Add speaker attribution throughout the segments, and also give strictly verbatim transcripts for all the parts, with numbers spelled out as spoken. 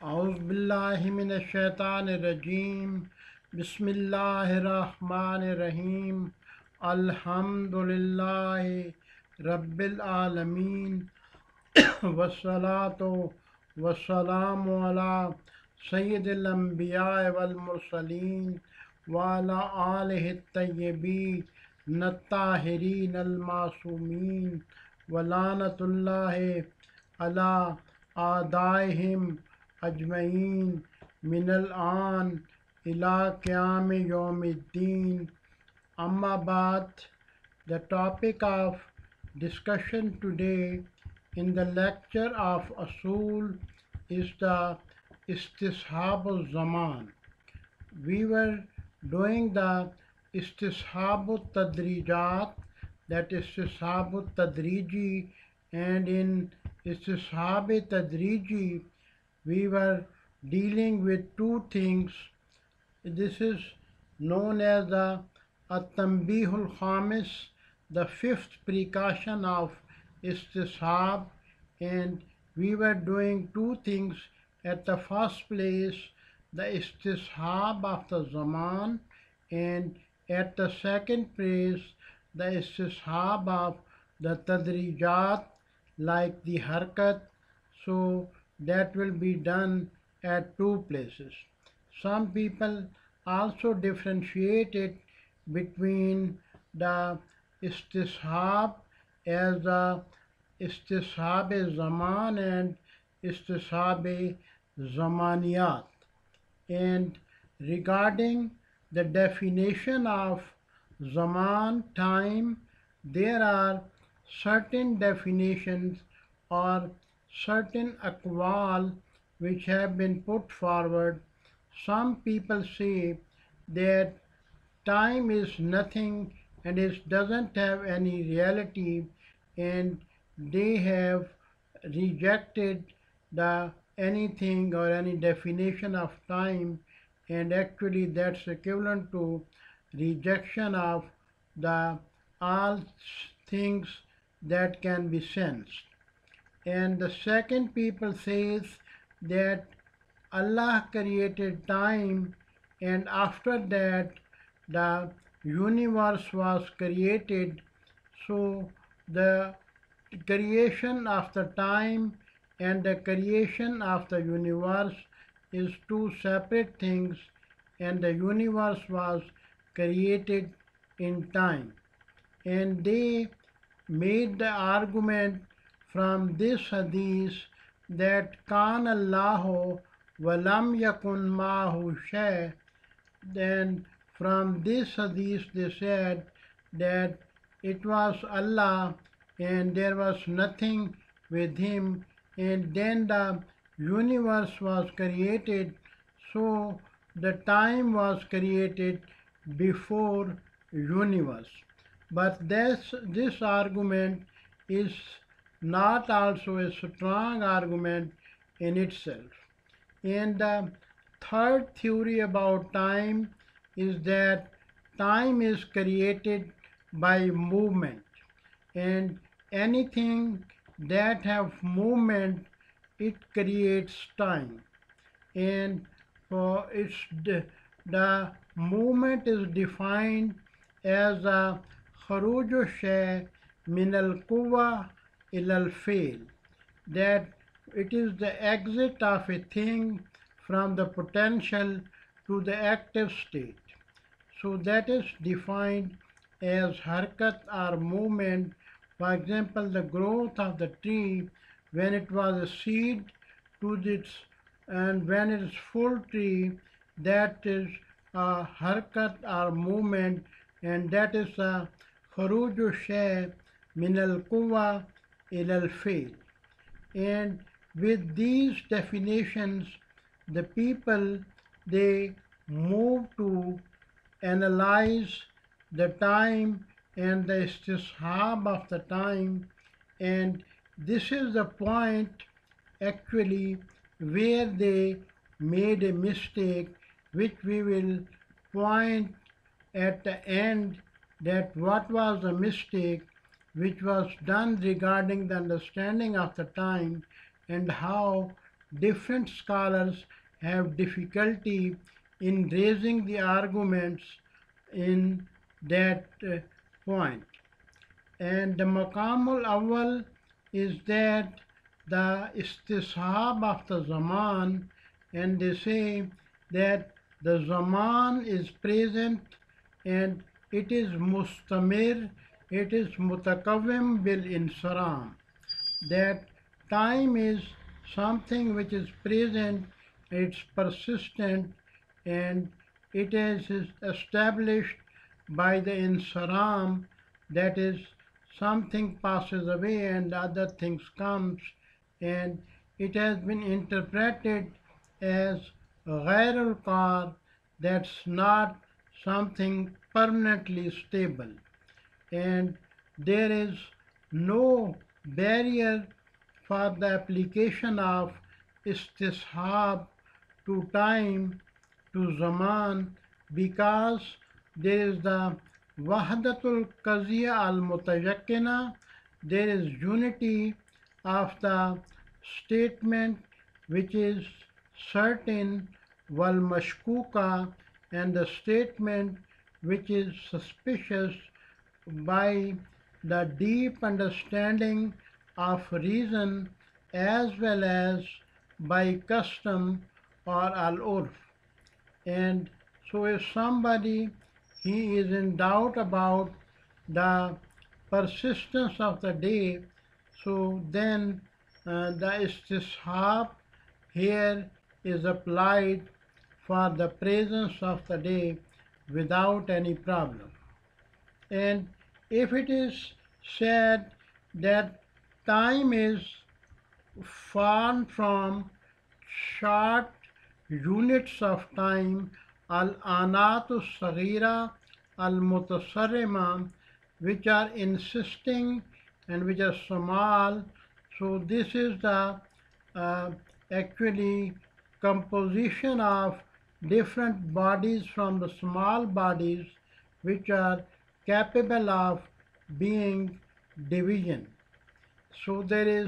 Speaker 1: أعوذ بالله من الشيطان الرجيم بسم الله الرحمن الرحيم الحمد لله رب العالمين والصلاة والسلام على سيد الأنبياء والمرسلين وعلى آله الطيبين الطاهرين المعصومين ولعنة الله على أعدائهم أجمعين من الآن إلى قيام يوم الدين. Amma Ba'd. The topic of discussion today in the lecture of Usul is the Istishab al-Zaman. We were doing the Istishab al-Tadrijat, that Istishab al-Tadriji, and in Istishab al-Tadriji we were dealing with two things. This is known as the At-Tanbihul Khamis, the fifth precaution of Istishab, and we were doing two things. At the first place, the Istishab of the Zaman, and at the second place, the Istishab of the Tadrijat, like the Harkat. So that will be done at two places. Some people also differentiate it between the istishab as the istishab zaman and istishab zamaniyat. And regarding the definition of zaman, time, there are certain definitions or certain aqwal which have been put forward. Some people say that time is nothing and it doesn't have any reality, and they have rejected the anything or any definition of time, and actually that's equivalent to rejection of the all things that can be sensed. And the second people says that Allah created time, and after that the universe was created. So the creation of the time and the creation of the universe is two separate things, and the universe was created in time. And they made the argument from this hadith that Kan Allahu walam yakun mahu shay. Then from this hadith they said that it was Allah and there was nothing with him, and then the universe was created, so the time was created before universe. But this, this argument is not also a strong argument in itself. And the third theory about time is that time is created by movement, and anything that have movement, it creates time. And for its the, the movement is defined as a kharuj shay min al quwwa ila al fail, that it is the exit of a thing from the potential to the active state. So that is defined as harkat or movement. For example, the growth of the tree when it was a seed to its, and when it is full tree, that is a harkat or movement, and that is a kharuj shay min al quwwa ila al fail. And with these definitions, the people, they move to analyze the time and the istishab of the time, and this is the point actually where they made a mistake, which we will point at the end, that what was the mistake which was done regarding the understanding of the time and how different scholars have difficulty in raising the arguments in that uh, point. And the maqamul awwal is that the istishab of the zaman, and they say that the zaman is present and it is mustamir, it is mutakawim bil insaram, that time is something which is present, it's persistent, and it is established by the insaram, that is something passes away and other things comes, and it has been interpreted as ghairul qar, that's not something permanently stable, and there is no barrier for the application of istishab to time, to zaman, because there is the wahdatul qaziyya al mutayakkina, there is unity of the statement which is certain, wal mashkuka, and the statement which is suspicious, by the deep understanding of reason as well as by custom or al-urf. And so if somebody he is in doubt about the persistence of the day, so then uh, the istishab here is applied for the presence of the day without any problem. And if it is said that time is formed from short units of time, al-anatu saghira al-mutasarrima, which are insisting and which are small, so this is the uh, actually composition of different bodies from the small bodies which are capable of being division. So there is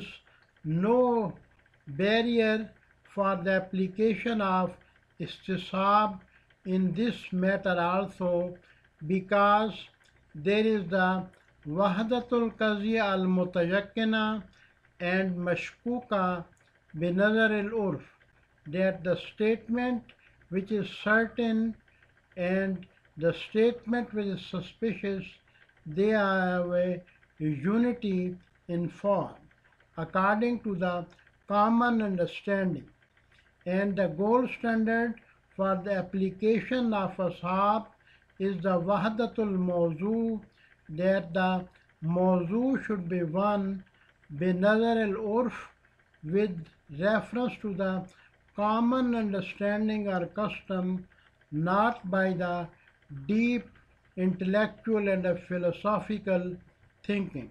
Speaker 1: no barrier for the application of istishab in this matter also, because there is the wahdatul qaziyya al mutayakkina and mashkuka binazar al urf, that the statement which is certain and the statement which is suspicious, they have a unity in form according to the common understanding. And the gold standard for the application of ashab is the wahdatul mawzu, that the mawzu should be one binazar al-urf, with reference to the common understanding or custom, not by the deep intellectual and philosophical thinking.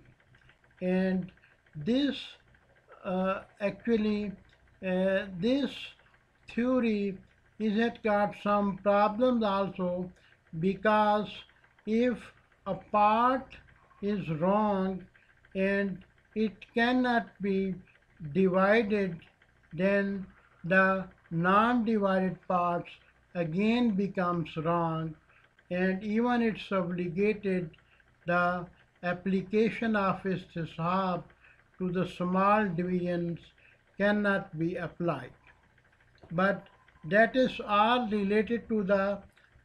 Speaker 1: And this uh, actually uh, this theory is had got some problems also, because if a part is wrong and it cannot be divided, then the non-divided parts again becomes wrong, and even it's obligated the application of istishab to the small divisions cannot be applied. But that is all related to the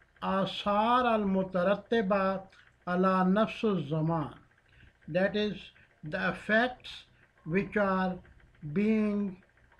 Speaker 1: asar al-mutarattiba ala nafs zaman, that is the effects which are being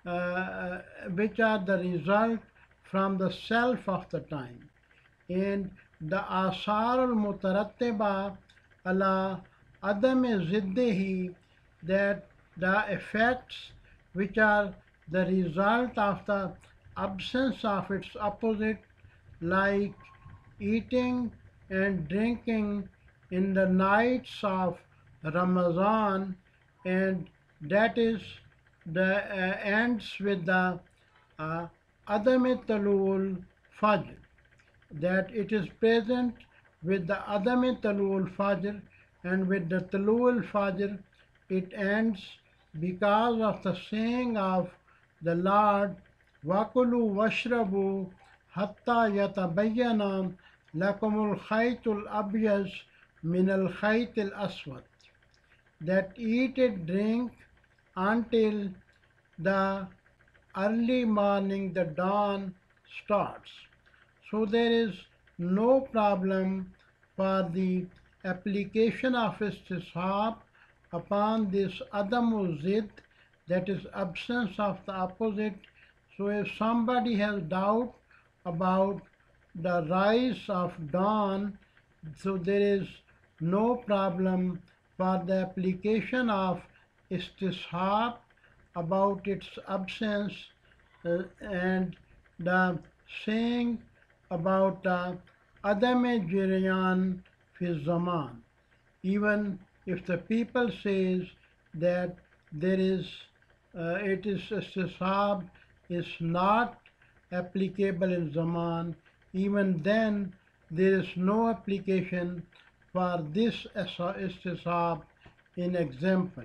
Speaker 1: uh, which are the result from the self of the time, and the asar al-mutarattiba ala adam ziddihi, that the effects which are the result of the absence of its opposite, like eating and drinking in the nights of Ramadan, and that is the uh, ends with the uh, Adam Talul Fajr, that it is present with the Adam Talul Fajr, and with the Talul Fajr it ends because of the saying of the Lord, وَكُلُوا وَاشْرَبُوا حَتَّى يَتَبَيَّنَ لَكُمُ الْخَيْطُ الْأَبْيَضُ مِنَ الْخَيْطِ الْأَسْوَدِ, that eat and drink until the early morning, the dawn starts. So there is no problem for the application of istishab upon this adamu zid, that is absence of the opposite. So if somebody has doubt about the rise of dawn, so there is no problem for the application of istishab about its absence, uh, and the saying about uh, Adam Jiriyan fi Zaman. Even if the people says that there is, uh, it is istishab is not applicable in Zaman, even then there is no application for this istishab in example.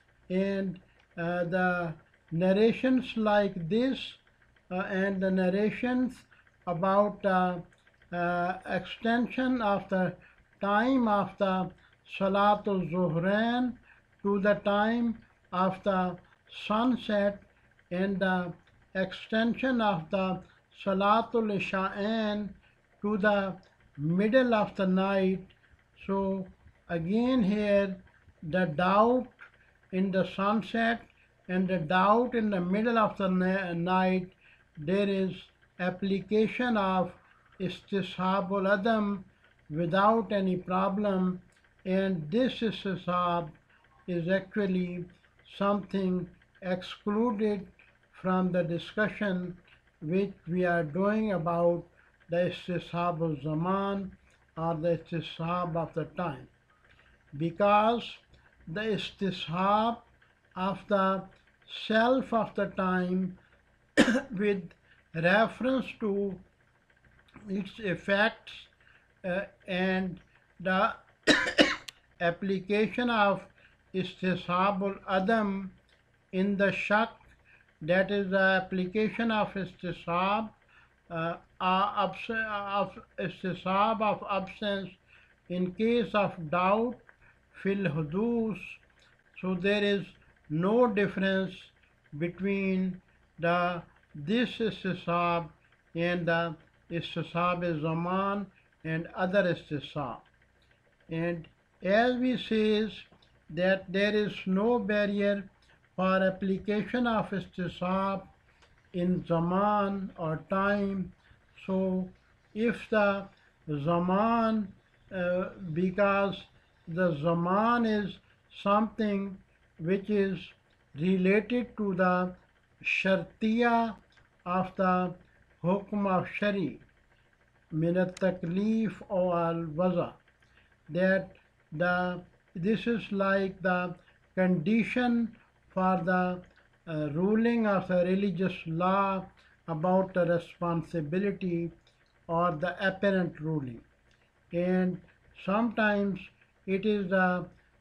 Speaker 1: And uh, the narrations like this, uh, and the narrations about uh, uh, extension of the time of the Salatul Zuhrain to the time of the sunset, and the extension of the Salatul Isha'ain to the middle of the night. So again here the doubt in the sunset and the doubt in the middle of the night, there is application of istishabul adam without any problem, and this istishab is actually something excluded from the discussion which we are doing about the istishab zaman, or the istishab of the time, because the istishab of the self of the time with reference to its effects, uh, and the application of istishabul adam in the shak, that is the application of istishab, uh, of, of istishab of absence in case of doubt fil hudus. So there is no difference between the this istishab and the istishab zaman and other istishab. And as we says that there is no barrier for application of istishab in zaman or time, so if the zaman, uh, because the zaman is something which is related to the shartiya of the hukm of shari, min al-taklif or al-waza, that the this is like the condition for the uh, ruling of a religious law about the responsibility or the apparent ruling. And sometimes it is a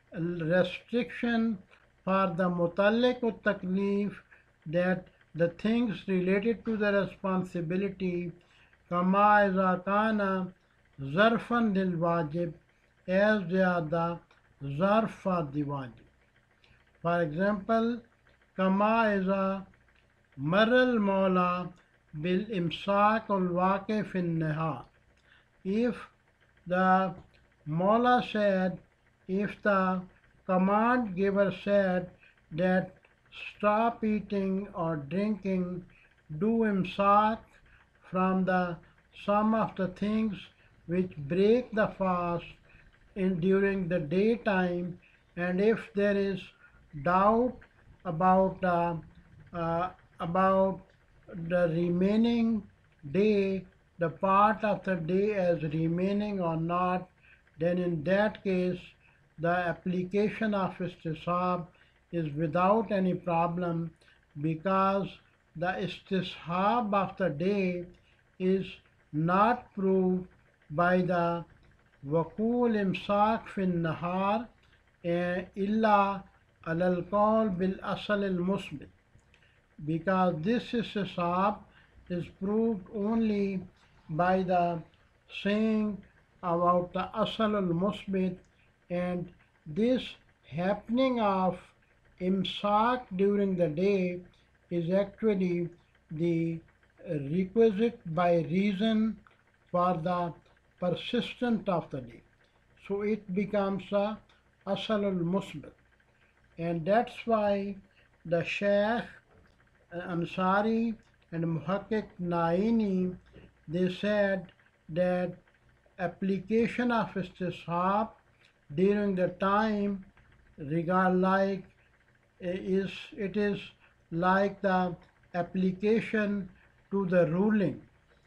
Speaker 1: restriction for the mutallaq taklif, that the things related to the responsibility kama iza kana zarfan lil wajib, as they are the zarf for the wajib. For example, kama iza maral mawla bil imsak al waqi fin nihar, if the Mawla said, if the command giver said that stop eating or drinking, do imsak from the some of the things which break the fast in during the daytime, and if there is doubt about uh, uh, about the remaining day, the part of the day as remaining or not, then in that case the application of istishab is without any problem, because the istishab of the day is not proved by the waqul imsak fin nahar illa alal qawl bil asal al musbit. because this istisab is proved only by the saying about the asal al-musbit, and this happening of imsak during the day is actually the requisite by reason for the persistence of the day. So it becomes a asal al-musbit, and that's why the Shaykh Ansari and Muhakkik Naini, they said that application of istishab during the time regard like is it is like the application to the ruling,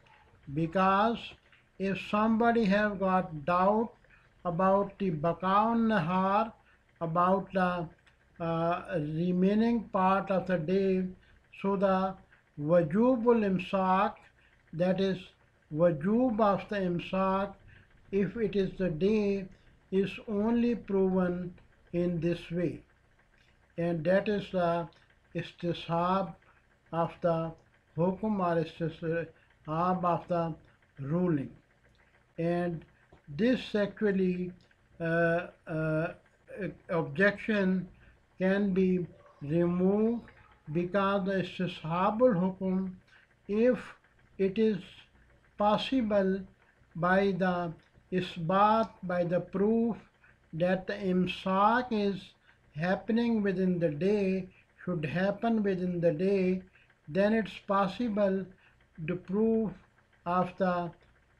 Speaker 1: because if somebody have got doubt about the baqaun nahar, about the uh, remaining part of the day, so the wajubul imsak, that is wajub of the imsak, if it is the day, is only proven in this way, and that is the istishab of the hukum or istishab of the ruling. And this actually uh, uh, objection can be removed, because the istishabul hukum, if it is possible by the isbat, by the proof that the imsak is happening within the day, should happen within the day, then it's possible to prove of the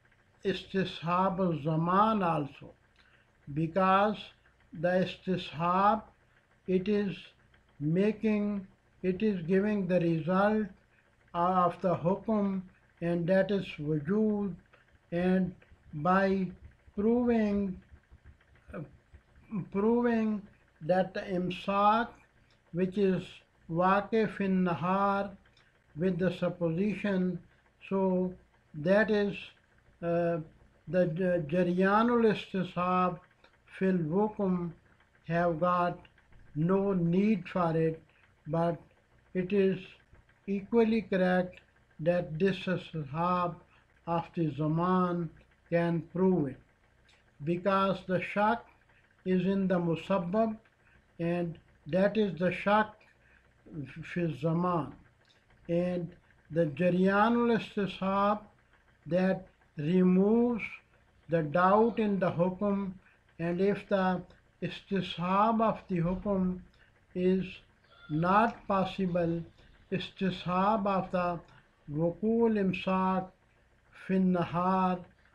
Speaker 1: istishab al-zaman also, because the istishab, it is making, it is giving the result of the hukum, and that is wujud, and by proving uh, proving that the imsak, which is waqif in nahar with the supposition, so that is uh, the jaryanul istishab fil wukum have got no need for it, but it is equally correct that this ishab of the zaman can prove it, because the shak is in the musabbab, and that is the shak fi zaman, and the jaryanul istishab, that removes the doubt in the hukum, and if the istishab of the hukum is not possible, istishab of the wukul imsak fin nahar,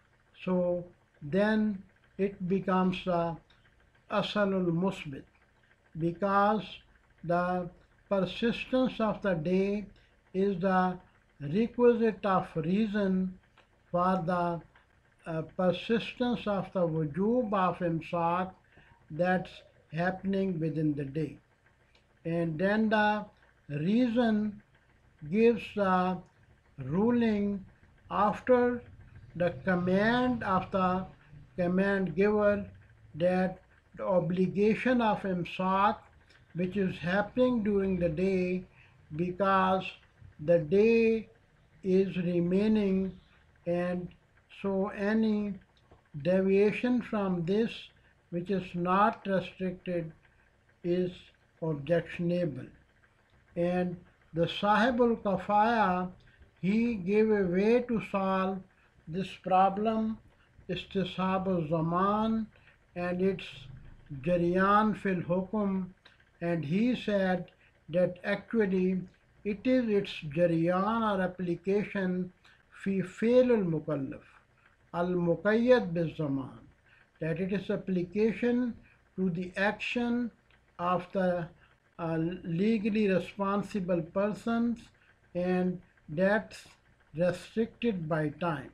Speaker 1: so then it becomes the asalul musbit, because the persistence of the day is the requisite of reason for the uh, persistence of the wujub of imsak that's happening within the day. And then the reason gives the ruling after the command of the command giver, that the obligation of imsak, which is happening during the day, because the day is remaining, and so any deviation from this, which is not restricted, is objectionable. And the Sahibul Kafaya, he gave a way to solve this problem, istishab al-zaman and its jaryan fil hukum, and he said that actually it is its jaryan or application fi fail al-mukallaf al-muqayyad bil-zaman, that it is application to the action of the uh, legally responsible persons, and that's restricted by time,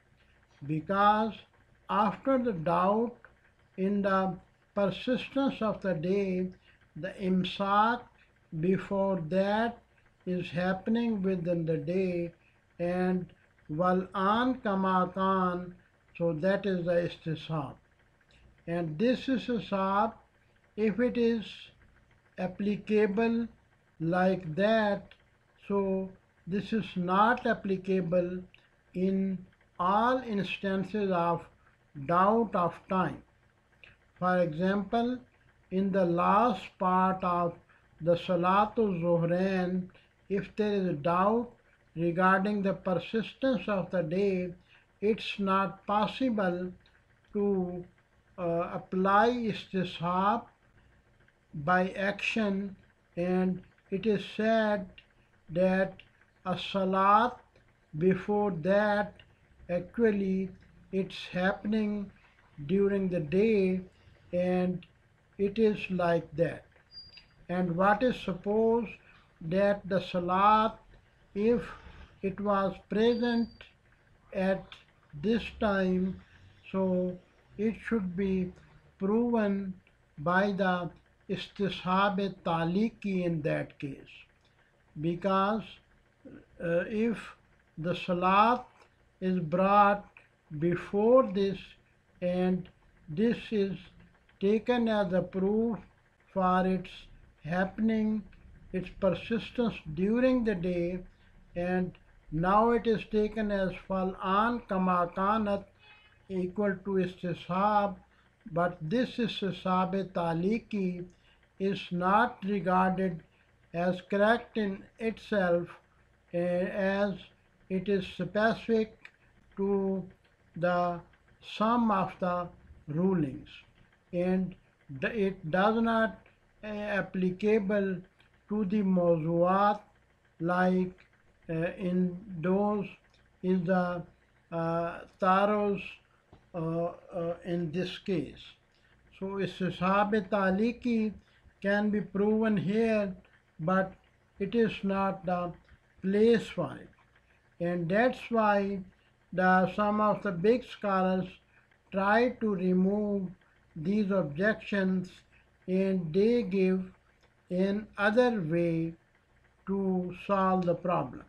Speaker 1: because after the doubt in the persistence of the day, the imsak before that is happening within the day, and wal an kamakan, so that is the istishab. And this istishab, if it is applicable like that, So this is not applicable in all instances of doubt of time. For example, in the last part of the Salatul Zuhrain, if there is a doubt regarding the persistence of the day, it's not possible to uh, apply istishab by action, and it is said that a salat before that, actually it's happening during the day, and it is like that. And what is supposed that the salat, if it was present at this time, so it should be proven by the istishab taliki in that case, because uh, if the salat is brought before this, and this is taken as a proof for its happening, its persistence during the day, and now it is taken as fal'an kama kanat equal to istishab, but this istishab taliki is not regarded as correct in itself, uh, as it is specific to the sum of the rulings, and it does not uh, applicable to the mawzuat, like uh, in those is the uh, taros uh, uh, in this case. So istishab taliki can be proven here, but it is not the place for it, and that's why the some of the big scholars try to remove these objections, and they give an other way to solve the problem.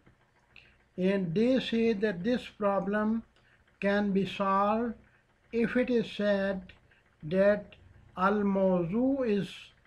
Speaker 1: And they say that this problem can be solved if it is said that al-mawzu is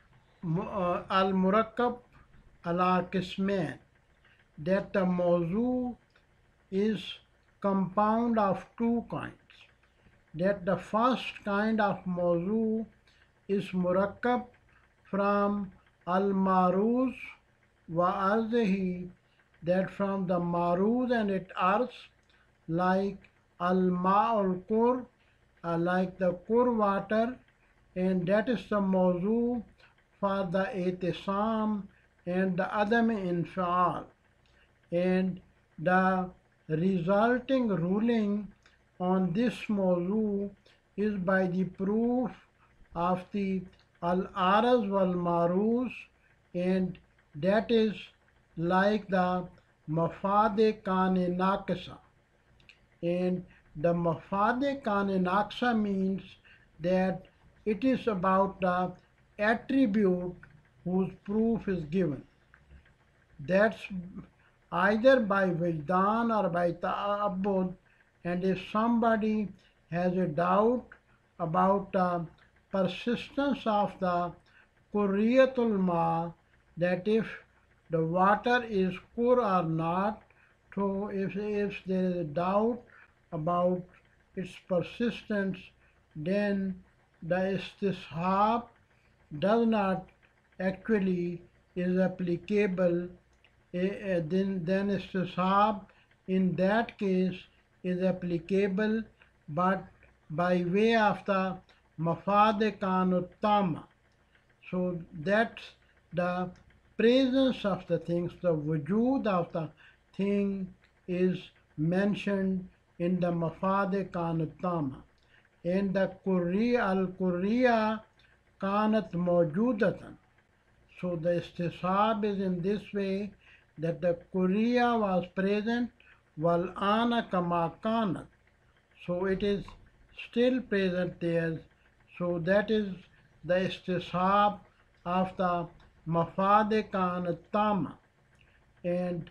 Speaker 1: uh, al-murakkab ala qismain, that the mawzu is compound of two kinds, that the first kind of mawzu is murakkab from al-maruz wa arzihi, that from the maruz and its arz, like al-ma'ul qur, uh, like the qur water, and that is the mawzu for the itisam and the adam infial, and the resulting ruling on this mawzu is by the proof of the al-araz wal-maruz, and that is like the mafade kane naqsa. And the mafade kane naqsa means that it is about the attribute whose proof is given. That's either by Vijdan or by Ta'abbud, and if somebody has a doubt about the persistence of the Qurriyatul Ma, that if the water is Qur or not, so if, if there is a doubt about its persistence, then the istishab does not actually is applicable. Uh, then, then istishab in that case is applicable, but by way of the mafade kanuttama. So that's the presence of the things, the wujud of the thing is mentioned in the mafade kanuttama. And the Qurriya al-Qurriya kanat mawjudatan. So the istishab is in this way, that the Qurriya was present, wal ana kama kanat. So it is still present there. So that is the istishab of the mafade kanat tama. And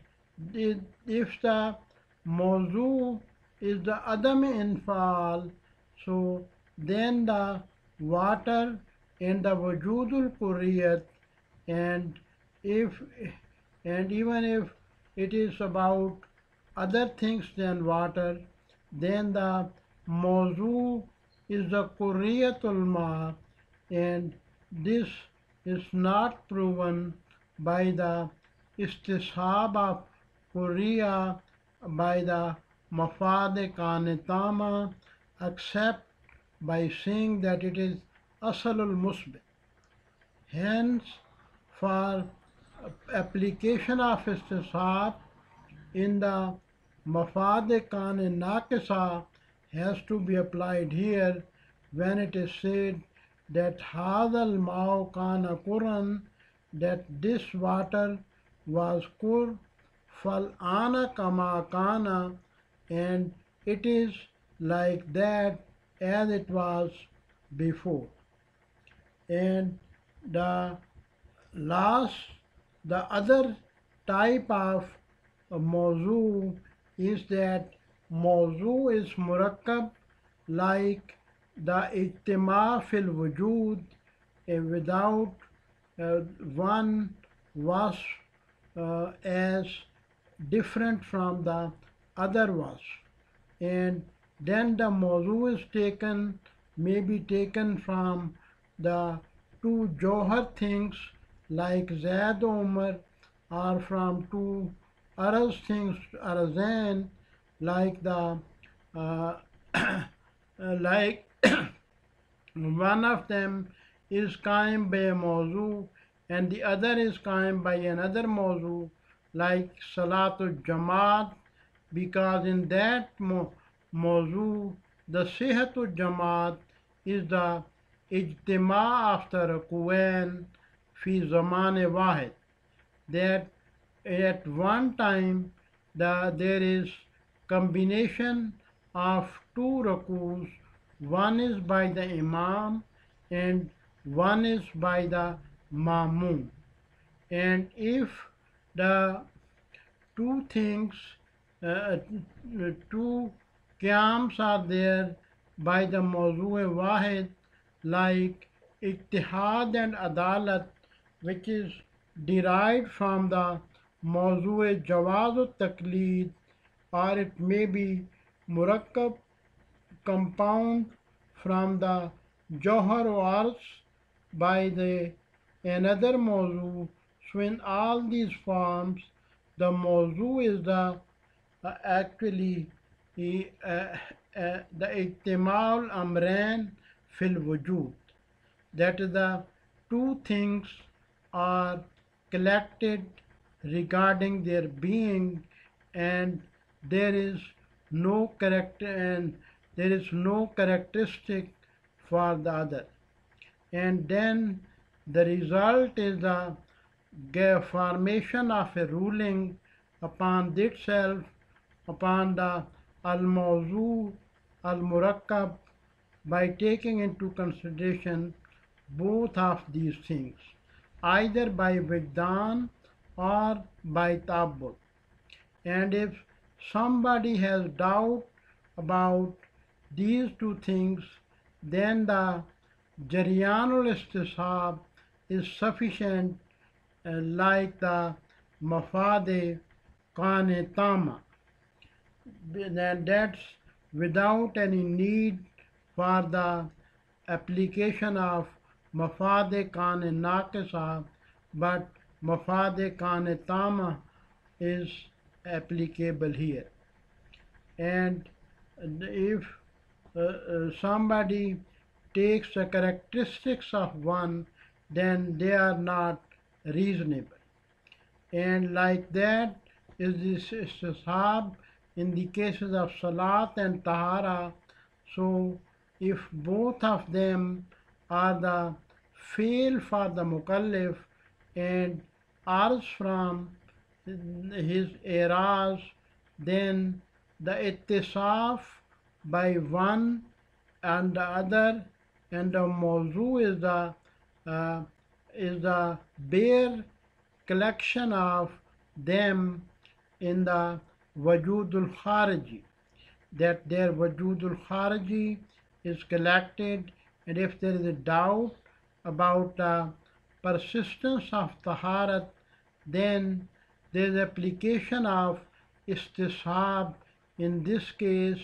Speaker 1: if the mawzu is the adam infal, so then the water and the wujudul qurriyat, and if and even if it is about other things than water, then the mawzu is the Qurriyatul Ma, and this is not proven by the istishab of Qurriya by the Mafad Kanitama except by saying that it is Asalul Musbit. Hence, for application of istishab in the mafad kan naqisa has to be applied here when it is said that hadal ma'u kana quran, that this water was kur fal ana kama kana, and it is like that as it was before. And the last, the other type of mawzu is that mawzu is murakkab, like the ijtima fil wujud, uh, without uh, one was uh, as different from the other was. And then the mawzu is taken, may be taken from the two Johar things like Zaid Umar, or from two Araz things, Arazan, like the uh, like one of them is qaim by a mawzu and the other is qaim by another mawzu, like Salatul Jamaat, because in that mawzu the Sihatul Jamaat is the ijtima of the Rakuwan fi zaman wahid, that at one time the, there is combination of two rakus, one is by the imam and one is by the mamun. And if the two things, uh, two qiyams are there by the mawzu wahid, like ittihad and adalat, which is derived from the mawzu jawaz taqleed, or it may be murakkab, compound from the johar wars by the another mawzu. So in all these forms the mawzu is the uh, actually uh, uh, the ijtimaul amran fil wujud, that is the two things are collected regarding their being, and there is no character and there is no characteristic for the other. And then the result is the formation of a ruling upon itself, upon the al-mawzu al-murakkab, by taking into consideration both of these things, either by Vijdan or by Tabbut. And if somebody has doubt about these two things, then the Jaryanul Istishab is sufficient, uh, like the Mafade Kanetama. And that's without any need for the application of Mafade Kane Naqisa, but Mafade Kane Tama is applicable here. And if uh, uh, somebody takes the characteristics of one, then they are not reasonable. And like that is this istishab in the cases of salat and tahara. So if both of them are the fail for the mukallif and arz from his eras, then the ittisaf by one and the other, and the mawzu is the uh, is the bare collection of them in the wajudul khariji, that their wajudul khariji is collected, and if there is a doubt about the persistence of taharat, then there is application of istishab in this case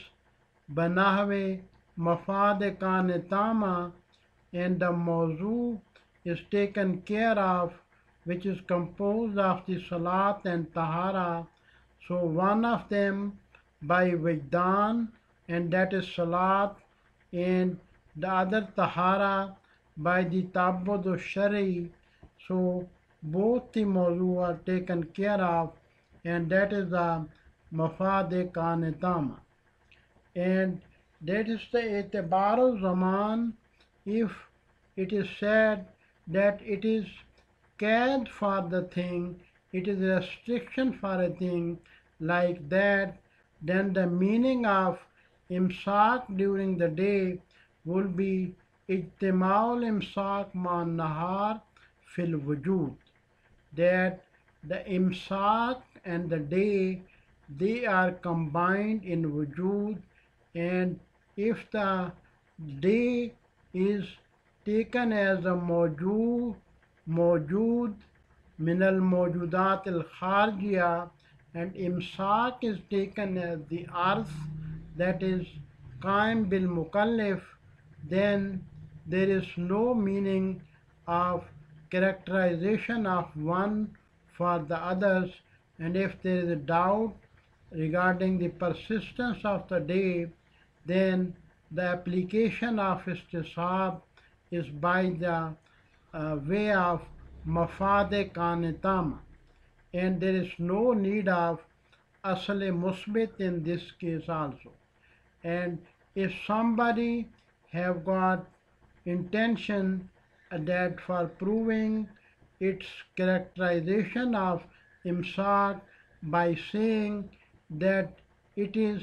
Speaker 1: banahwe mafad kan tama, and the mawzu is taken care of, which is composed of the salat and tahara. So one of them by Vajdan, and that is salat, and the other tahara by the tabbud shari. So both the mawzu are taken care of, and that is the mafad kanitama. And that is the itibar zaman if it is said that it is qad for the thing, it is restriction for a thing like that, then the meaning of imsak during the day will be ijtimaul imsak ma nahar fil wujud, that the imsak and the day they are combined in wujud, and if the day is taken as a mawjud mawjud min al mawjudat al kharjiya, and imsak is taken as the arth that is qaim bil mukallif, then there is no meaning of characterization of one for the others. And if there is a doubt regarding the persistence of the day, then the application of istishab is by the uh, way of mafade kanitama, and there is no need of asale musbit in this case also. And if somebody have got intention that for proving its characterization of imsak by saying that it is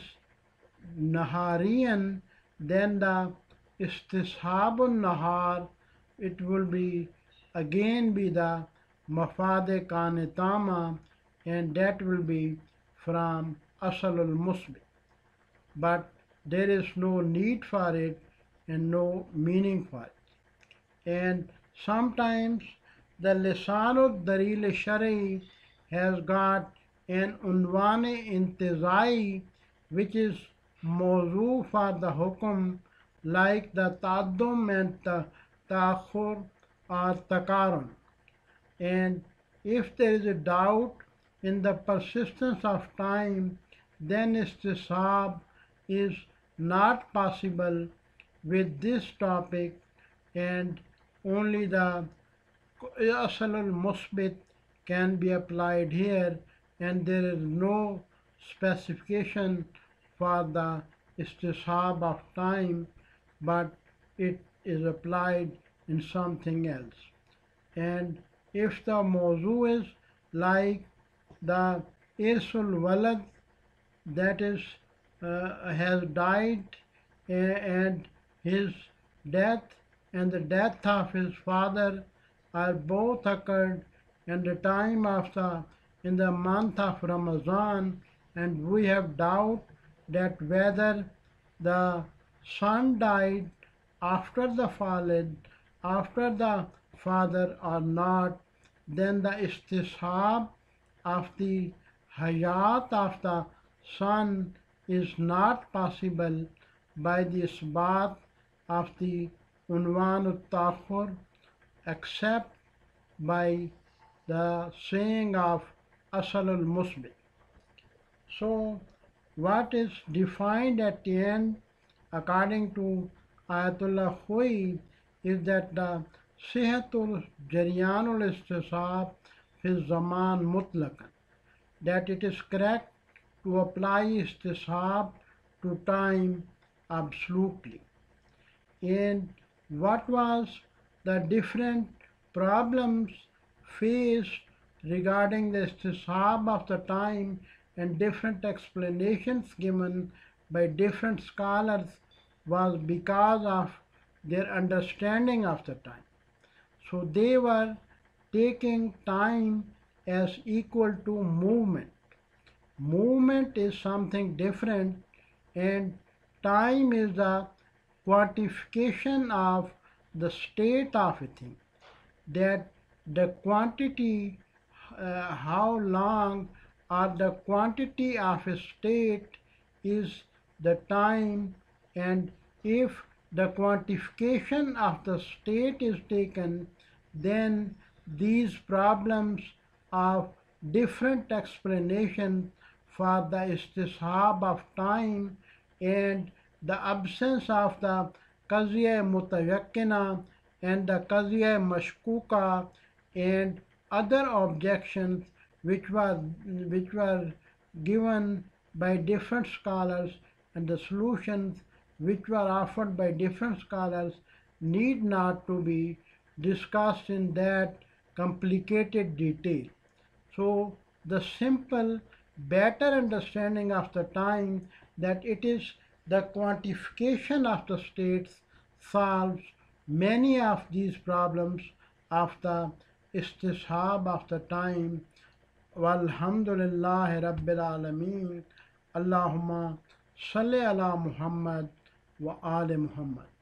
Speaker 1: naharian, then the istishabun nahar, it will be again be the mafade kanitama, and that will be from asalul musbit. But there is no need for it and no meaning for it. And sometimes the lisanud dalil shari has got an unwane intizai, which is mawzu for the hukum, like the taddum and the ta'khur or takarun. And if there is a doubt in the persistence of time, then istishab is not possible with this topic, and only the asalul musbit can be applied here, and there is no specification for the istishab of time, but it is applied in something else. And if the mawzu is like the irsul walad, that is uh, has died, and his death and the death of his father are both occurred in the time of the in the month of Ramadan, and we have doubt that whether the son died after the fallen after the father or not, then the istishab of the hayat of the son is not possible by the isbat of the unwan ut-ta'khur, except by the saying of asalul musbit. So what is defined at the end according to Ayatollah Khoi is that the sihatul jaryanul istishab fi zaman mutlaqan, that it is correct to apply istishab to time absolutely. And what was the different problems faced regarding the istishab of the time, and different explanations given by different scholars, was because of their understanding of the time. So they were taking time as equal to movement. Movement is something different, and time is the quantification of the state of a thing, that the quantity uh, how long or the quantity of a state is the time, and if the quantification of the state is taken, then these problems of different explanation for the istishab of time and the absence of the qaziyah mutayakkina and the qaziyah mashkuka and other objections which were which were given by different scholars, and the solutions which were offered by different scholars need not to be discussed in that complicated detail. So the simple, better understanding of the time, that it is the quantification of the states, solves many of these problems of the istishab of the time. Walhamdulillahi Rabbil Alameen. Allahumma salli ala Muhammad wa ali Muhammad.